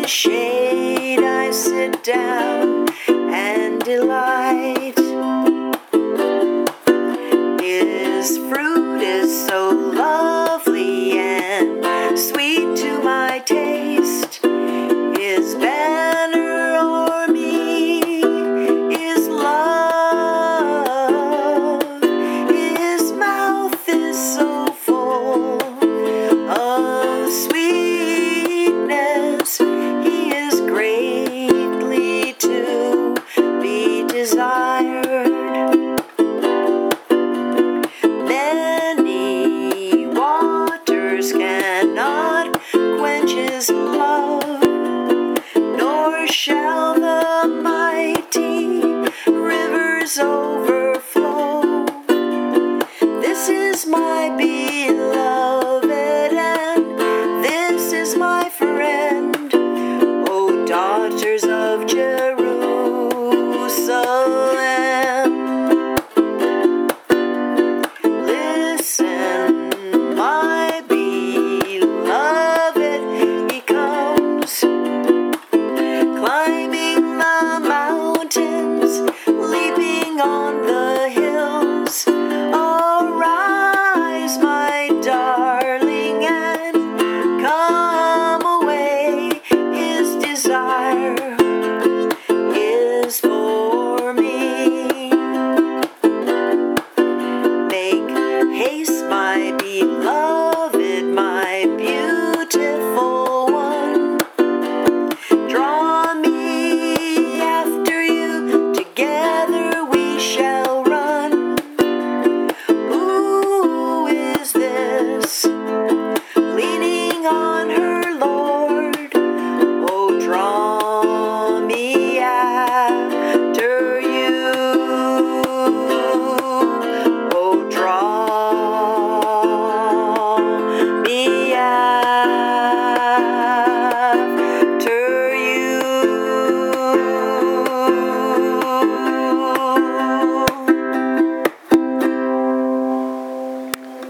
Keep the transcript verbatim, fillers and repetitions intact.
shade I sit down and delight. His fruit is so lovely and sweet to my taste. His banner o'er me is love. His mouth is so full of sweetness. He is greatly to be desired. Many waters cannot quench his love, nor shall the mighty rivers overflow. This is my beloved, and this is my friend, O daughters of Jerusalem.